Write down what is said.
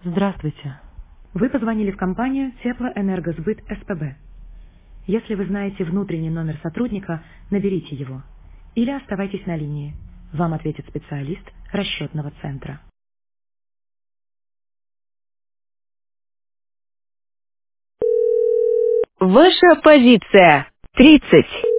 Здравствуйте. Вы позвонили в компанию Теплоэнергосбыт СПБ. Если вы знаете внутренний номер сотрудника, наберите его. Или оставайтесь на линии. Вам ответит специалист расчетного центра. Ваша позиция 30.